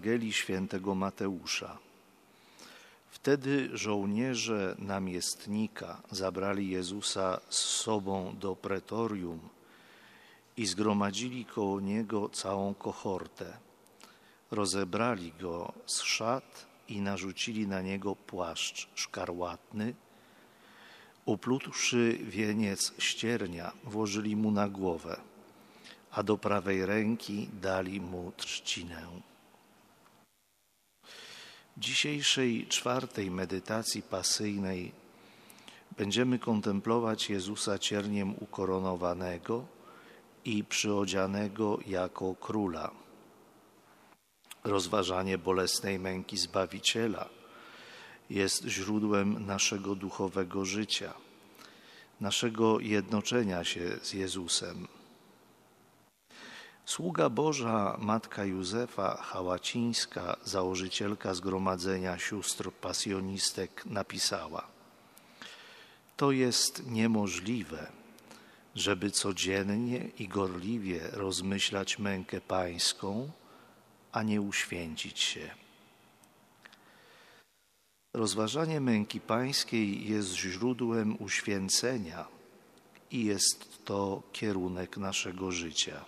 Ewangelii świętego Mateusza. Wtedy żołnierze namiestnika zabrali Jezusa z sobą do pretorium i zgromadzili koło Niego całą kohortę. Rozebrali Go z szat i narzucili na Niego płaszcz szkarłatny. Uplótłszy wieniec ściernia, włożyli Mu na głowę, a do prawej ręki dali Mu trzcinę. W dzisiejszej czwartej medytacji pasyjnej będziemy kontemplować Jezusa cierniem ukoronowanego i przyodzianego jako króla. Rozważanie bolesnej męki Zbawiciela jest źródłem naszego duchowego życia, naszego jednoczenia się z Jezusem. Sługa Boża, matka Józefa Hałacińska, założycielka Zgromadzenia Sióstr Pasjonistek, napisała: to jest niemożliwe, żeby codziennie i gorliwie rozmyślać mękę pańską, a nie uświęcić się. Rozważanie męki pańskiej jest źródłem uświęcenia i jest to kierunek naszego życia.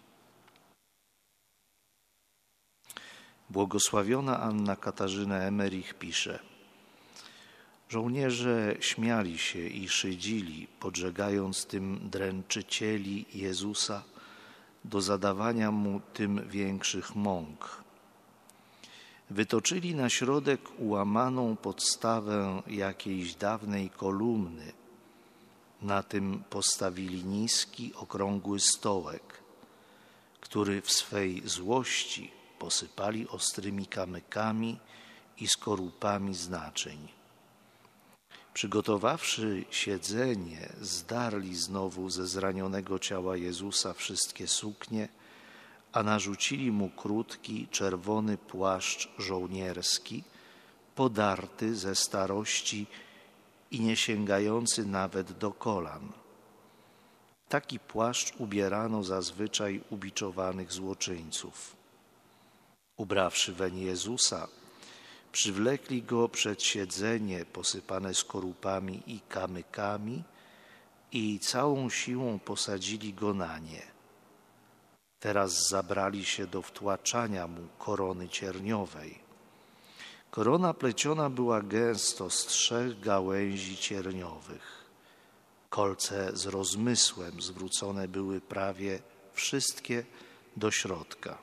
Błogosławiona Anna Katarzyna Emerich pisze: żołnierze śmiali się i szydzili, podżegając tym dręczycieli Jezusa do zadawania Mu tym większych mąk. Wytoczyli na środek ułamaną podstawę jakiejś dawnej kolumny. Na tym postawili niski, okrągły stołek, który w swej złości posypali ostrymi kamykami i skorupami z naczyń. Przygotowawszy siedzenie, zdarli znowu ze zranionego ciała Jezusa wszystkie suknie, a narzucili Mu krótki, czerwony płaszcz żołnierski, podarty ze starości i nie sięgający nawet do kolan. Taki płaszcz ubierano zazwyczaj ubiczowanych złoczyńców. Ubrawszy weń Jezusa, przywlekli Go przed siedzenie posypane skorupami i kamykami i całą siłą posadzili Go na nie. Teraz zabrali się do wtłaczania Mu korony cierniowej. Korona pleciona była gęsto z 3 gałęzi cierniowych. Kolce z rozmysłem zwrócone były prawie wszystkie do środka.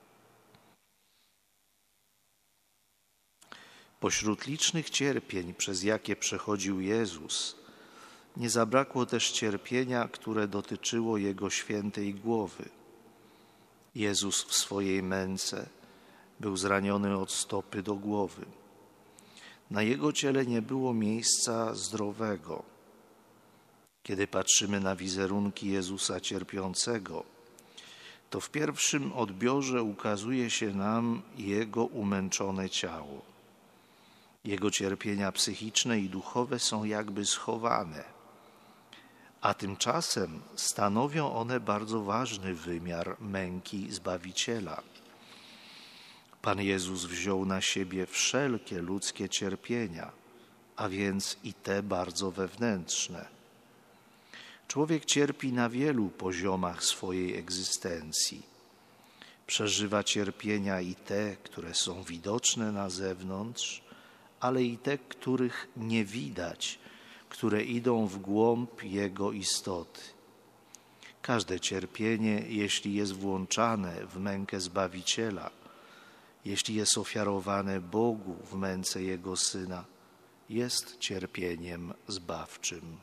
Pośród licznych cierpień, przez jakie przechodził Jezus, nie zabrakło też cierpienia, które dotyczyło Jego świętej głowy. Jezus w swojej męce był zraniony od stopy do głowy. Na Jego ciele nie było miejsca zdrowego. Kiedy patrzymy na wizerunki Jezusa cierpiącego, to w pierwszym odbiorze ukazuje się nam Jego umęczone ciało. Jego cierpienia psychiczne i duchowe są jakby schowane, a tymczasem stanowią one bardzo ważny wymiar męki Zbawiciela. Pan Jezus wziął na siebie wszelkie ludzkie cierpienia, a więc i te bardzo wewnętrzne. Człowiek cierpi na wielu poziomach swojej egzystencji. Przeżywa cierpienia i te, które są widoczne na zewnątrz, ale i te, których nie widać, które idą w głąb Jego istoty. Każde cierpienie, jeśli jest włączane w mękę Zbawiciela, jeśli jest ofiarowane Bogu w męce Jego Syna, jest cierpieniem zbawczym.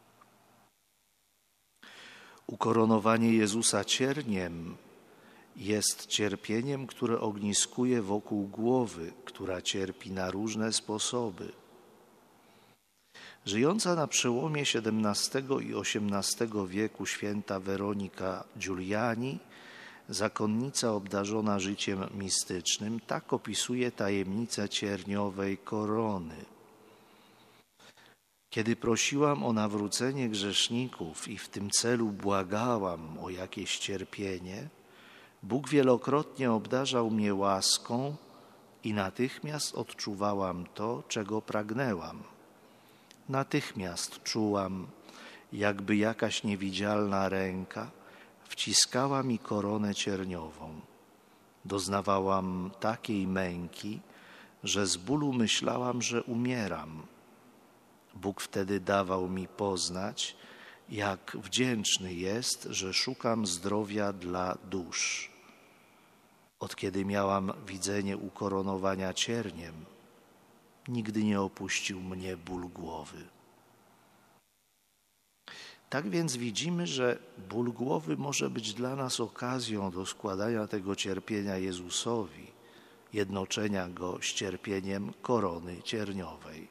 Ukoronowanie Jezusa cierniem jest cierpieniem, które ogniskuje wokół głowy, która cierpi na różne sposoby. Żyjąca na przełomie XVII i XVIII wieku święta Weronika Giuliani, zakonnica obdarzona życiem mistycznym, tak opisuje tajemnicę cierniowej korony. Kiedy prosiłam o nawrócenie grzeszników i w tym celu błagałam o jakieś cierpienie, Bóg wielokrotnie obdarzał mnie łaską i natychmiast odczuwałam to, czego pragnęłam. Natychmiast czułam, jakby jakaś niewidzialna ręka wciskała mi koronę cierniową. Doznawałam takiej męki, że z bólu myślałam, że umieram. Bóg wtedy dawał mi poznać, jak wdzięczny jest, że szukam zdrowia dla dusz. Od kiedy miałam widzenie ukoronowania cierniem, nigdy nie opuścił mnie ból głowy. Tak więc widzimy, że ból głowy może być dla nas okazją do składania tego cierpienia Jezusowi, jednoczenia Go z cierpieniem korony cierniowej.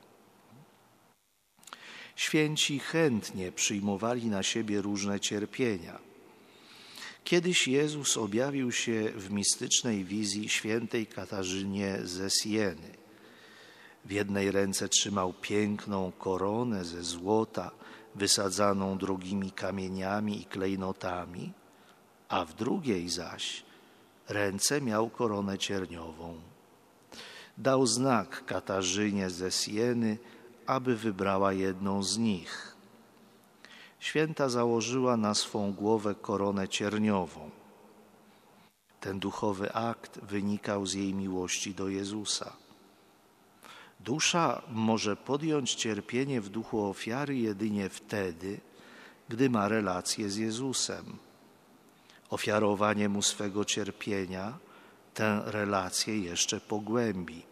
Święci chętnie przyjmowali na siebie różne cierpienia. Kiedyś Jezus objawił się w mistycznej wizji świętej Katarzynie ze Sieny. W jednej ręce trzymał piękną koronę ze złota, wysadzaną drogimi kamieniami i klejnotami, a w drugiej zaś ręce miał koronę cierniową. Dał znak Katarzynie ze Sieny, aby wybrała jedną z nich. Święta założyła na swą głowę koronę cierniową. Ten duchowy akt wynikał z jej miłości do Jezusa. Dusza może podjąć cierpienie w duchu ofiary jedynie wtedy, gdy ma relację z Jezusem. Ofiarowanie Mu swego cierpienia tę relację jeszcze pogłębi.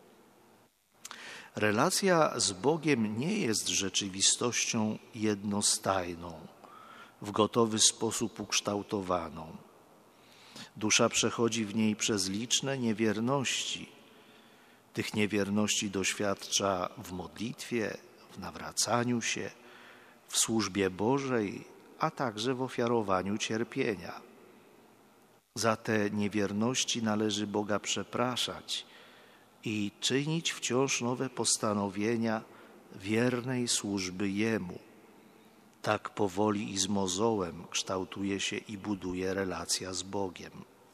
Relacja z Bogiem nie jest rzeczywistością jednostajną, w gotowy sposób ukształtowaną. Dusza przechodzi w niej przez liczne niewierności. Tych niewierności doświadcza w modlitwie, w nawracaniu się, w służbie Bożej, a także w ofiarowaniu cierpienia. Za te niewierności należy Boga przepraszać i czynić wciąż nowe postanowienia wiernej służby Jemu. Tak powoli i z mozołem kształtuje się i buduje relacja z Bogiem.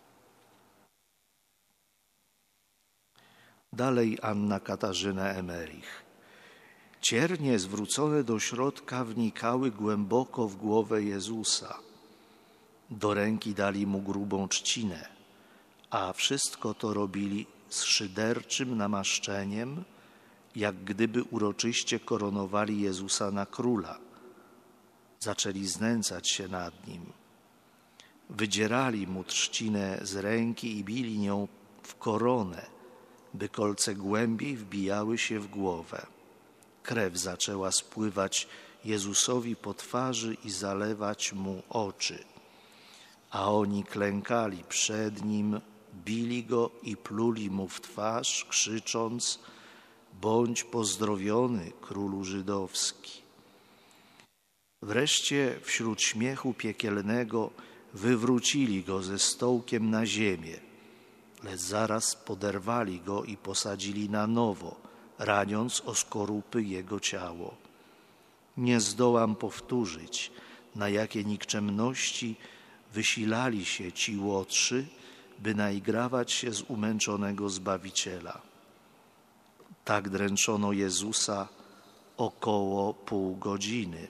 Dalej Anna Katarzyna Emerich. Ciernie zwrócone do środka wnikały głęboko w głowę Jezusa. Do ręki dali Mu grubą trzcinę, a wszystko to robili z szyderczym namaszczeniem, jak gdyby uroczyście koronowali Jezusa na króla. Zaczęli znęcać się nad Nim. Wydzierali Mu trzcinę z ręki i bili nią w koronę, by kolce głębiej wbijały się w głowę. Krew zaczęła spływać Jezusowi po twarzy i zalewać Mu oczy. A oni klękali przed Nim, bili Go i pluli Mu w twarz, krzycząc: bądź pozdrowiony, królu żydowski. Wreszcie wśród śmiechu piekielnego wywrócili Go ze stołkiem na ziemię, lecz zaraz poderwali Go i posadzili na nowo, raniąc o skorupy Jego ciało. Nie zdołam powtórzyć, na jakie nikczemności wysilali się ci łotrzy, by naigrawać się z umęczonego Zbawiciela. Tak dręczono Jezusa około pół godziny.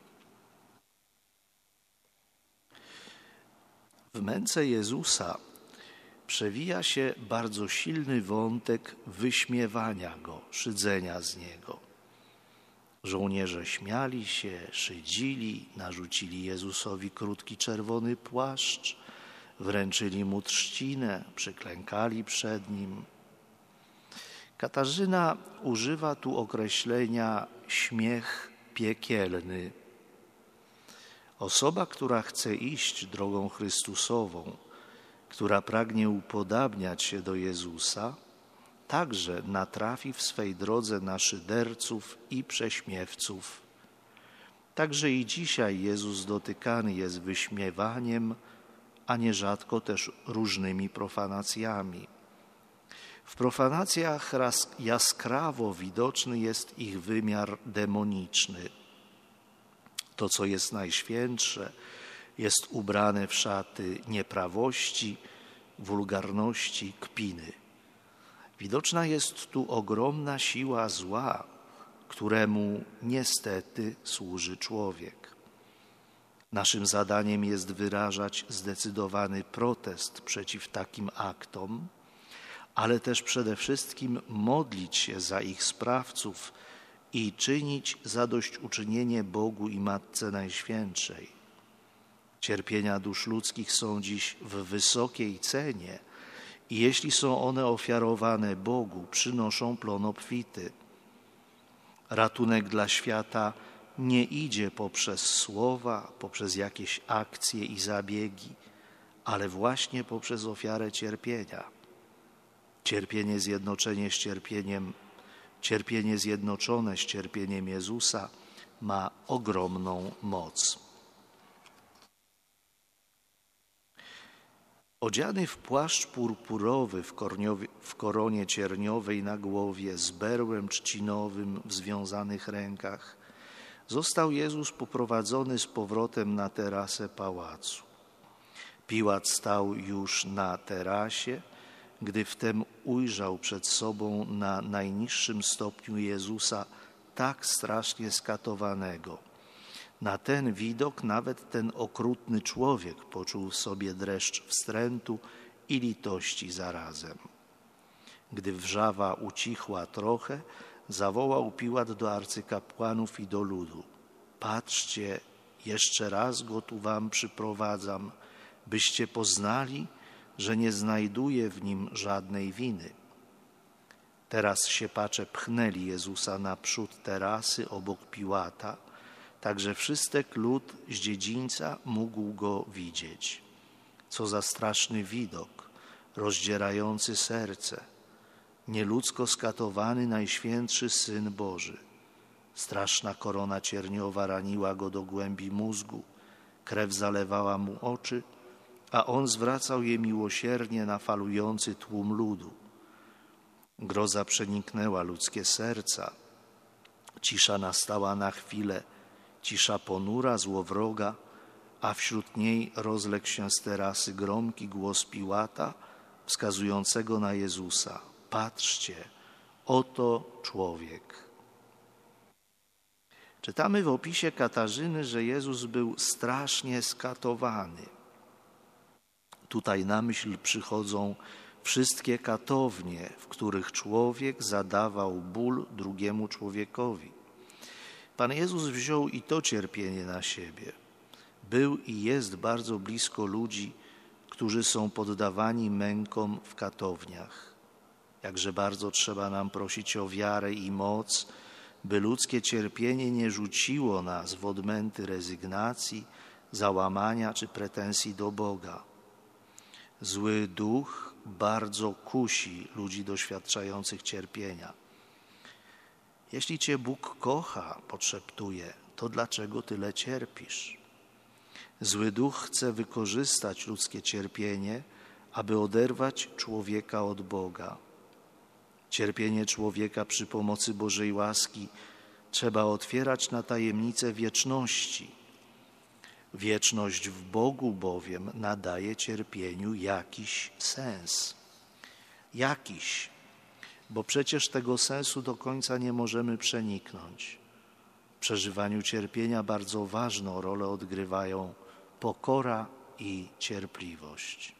W męce Jezusa przewija się bardzo silny wątek wyśmiewania Go, szydzenia z Niego. Żołnierze śmiali się, szydzili, narzucili Jezusowi krótki czerwony płaszcz, wręczyli Mu trzcinę, przyklękali przed Nim. Katarzyna używa tu określenia śmiech piekielny. Osoba, która chce iść drogą Chrystusową, która pragnie upodabniać się do Jezusa, także natrafi w swej drodze na szyderców i prześmiewców. Także i dzisiaj Jezus dotykany jest wyśmiewaniem, a nierzadko też różnymi profanacjami. W profanacjach jaskrawo widoczny jest ich wymiar demoniczny. To, co jest najświętsze, jest ubrane w szaty nieprawości, wulgarności, kpiny. Widoczna jest tu ogromna siła zła, któremu niestety służy człowiek. Naszym zadaniem jest wyrażać zdecydowany protest przeciw takim aktom, ale też przede wszystkim modlić się za ich sprawców i czynić zadośćuczynienie Bogu i Matce Najświętszej. Cierpienia dusz ludzkich są dziś w wysokiej cenie i jeśli są one ofiarowane Bogu, przynoszą plon obfity. Ratunek dla świata nie idzie poprzez słowa, poprzez jakieś akcje i zabiegi, ale właśnie poprzez ofiarę cierpienia. Cierpienie zjednoczone z cierpieniem Jezusa ma ogromną moc. Odziany w płaszcz purpurowy w koronie cierniowej na głowie, z berłem trzcinowym w związanych rękach, został Jezus poprowadzony z powrotem na terasę pałacu. Piłat stał już na terasie, gdy wtem ujrzał przed sobą na najniższym stopniu Jezusa tak strasznie skatowanego. Na ten widok nawet ten okrutny człowiek poczuł w sobie dreszcz wstrętu i litości zarazem. Gdy wrzawa ucichła trochę, zawołał Piłat do arcykapłanów i do ludu: patrzcie, jeszcze raz go tu wam przyprowadzam, byście poznali, że nie znajduje w nim żadnej winy. Teraz siepacze pchnęli Jezusa naprzód terasy obok Piłata, tak że wszystek lud z dziedzińca mógł go widzieć. Co za straszny widok, rozdzierający serce. Nieludzko skatowany Najświętszy Syn Boży. Straszna korona cierniowa raniła go do głębi mózgu, krew zalewała mu oczy, a on zwracał je miłosiernie na falujący tłum ludu. Groza przeniknęła ludzkie serca. Cisza nastała na chwilę, cisza ponura, złowroga, a wśród niej rozległ się z terasy gromki głos Piłata, wskazującego na Jezusa: patrzcie, oto człowiek. Czytamy w opisie Katarzyny, że Jezus był strasznie skatowany. Tutaj na myśl przychodzą wszystkie katownie, w których człowiek zadawał ból drugiemu człowiekowi. Pan Jezus wziął i to cierpienie na siebie. Był i jest bardzo blisko ludzi, którzy są poddawani mękom w katowniach. Jakże bardzo trzeba nam prosić o wiarę i moc, by ludzkie cierpienie nie rzuciło nas w odmęty rezygnacji, załamania czy pretensji do Boga. Zły duch bardzo kusi ludzi doświadczających cierpienia. Jeśli cię Bóg kocha, podszeptuje, to dlaczego tyle cierpisz? Zły duch chce wykorzystać ludzkie cierpienie, aby oderwać człowieka od Boga. Cierpienie człowieka przy pomocy Bożej łaski trzeba otwierać na tajemnicę wieczności. Wieczność w Bogu bowiem nadaje cierpieniu jakiś sens. Jakiś, bo przecież tego sensu do końca nie możemy przeniknąć. W przeżywaniu cierpienia bardzo ważną rolę odgrywają pokora i cierpliwość.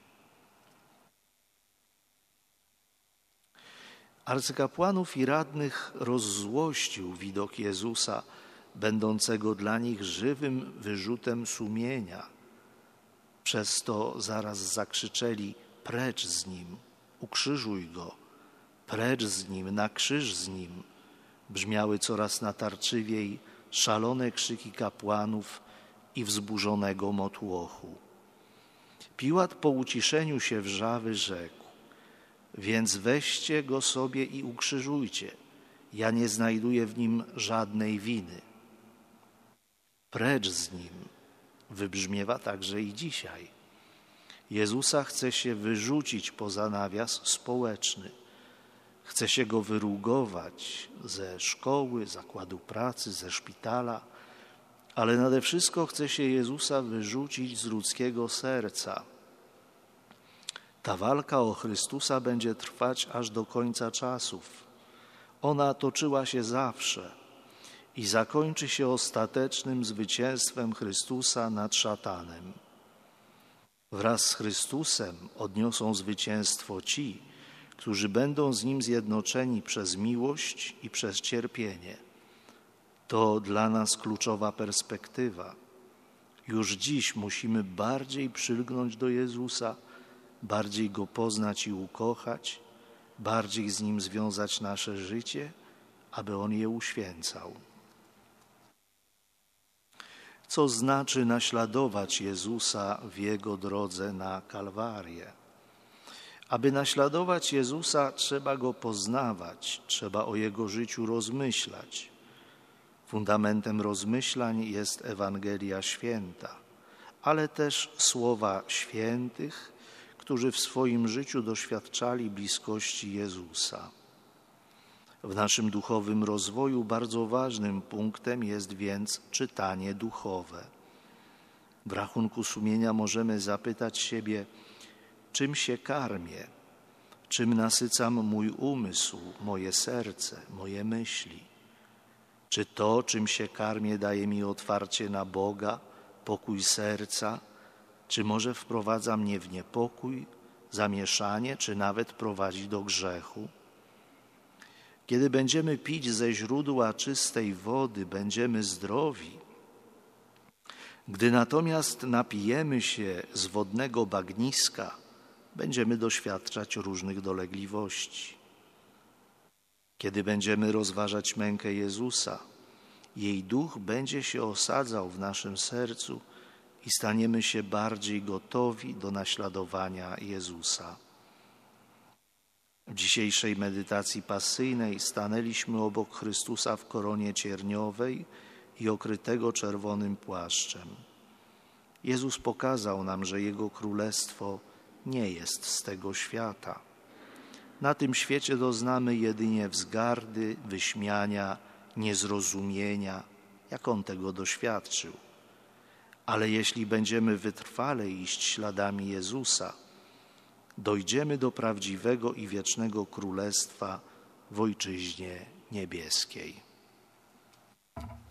Arcykapłanów i radnych rozzłościł widok Jezusa, będącego dla nich żywym wyrzutem sumienia. Przez to zaraz zakrzyczeli: precz z nim, ukrzyżuj go, precz z nim, na krzyż z nim. Brzmiały coraz natarczywiej szalone krzyki kapłanów i wzburzonego motłochu. Piłat po uciszeniu się wrzawy rzekł: więc weźcie go sobie i ukrzyżujcie. Ja nie znajduję w nim żadnej winy. Precz z nim wybrzmiewa także i dzisiaj. Jezusa chce się wyrzucić poza nawias społeczny. Chce się go wyrugować ze szkoły, zakładu pracy, ze szpitala, ale nade wszystko chce się Jezusa wyrzucić z ludzkiego serca. Ta walka o Chrystusa będzie trwać aż do końca czasów. Ona toczyła się zawsze i zakończy się ostatecznym zwycięstwem Chrystusa nad szatanem. Wraz z Chrystusem odniosą zwycięstwo ci, którzy będą z Nim zjednoczeni przez miłość i przez cierpienie. To dla nas kluczowa perspektywa. Już dziś musimy bardziej przylgnąć do Jezusa, bardziej Go poznać i ukochać, bardziej z Nim związać nasze życie, aby On je uświęcał. Co znaczy naśladować Jezusa w Jego drodze na Kalwarię? Aby naśladować Jezusa, trzeba Go poznawać, trzeba o Jego życiu rozmyślać. Fundamentem rozmyślań jest Ewangelia Święta, ale też słowa świętych, którzy w swoim życiu doświadczali bliskości Jezusa. W naszym duchowym rozwoju bardzo ważnym punktem jest więc czytanie duchowe. W rachunku sumienia możemy zapytać siebie, czym się karmię, czym nasycam mój umysł, moje serce, moje myśli. Czy to, czym się karmię, daje mi otwarcie na Boga, pokój serca, czy może wprowadza mnie w niepokój, zamieszanie, czy nawet prowadzi do grzechu? Kiedy będziemy pić ze źródła czystej wody, będziemy zdrowi. Gdy natomiast napijemy się z wodnego bagniska, będziemy doświadczać różnych dolegliwości. Kiedy będziemy rozważać mękę Jezusa, jej duch będzie się osadzał w naszym sercu i staniemy się bardziej gotowi do naśladowania Jezusa. W dzisiejszej medytacji pasyjnej stanęliśmy obok Chrystusa w koronie cierniowej i okrytego czerwonym płaszczem. Jezus pokazał nam, że Jego królestwo nie jest z tego świata. Na tym świecie doznamy jedynie wzgardy, wyśmiania, niezrozumienia, jak On tego doświadczył. Ale jeśli będziemy wytrwale iść śladami Jezusa, dojdziemy do prawdziwego i wiecznego królestwa w Ojczyźnie Niebieskiej.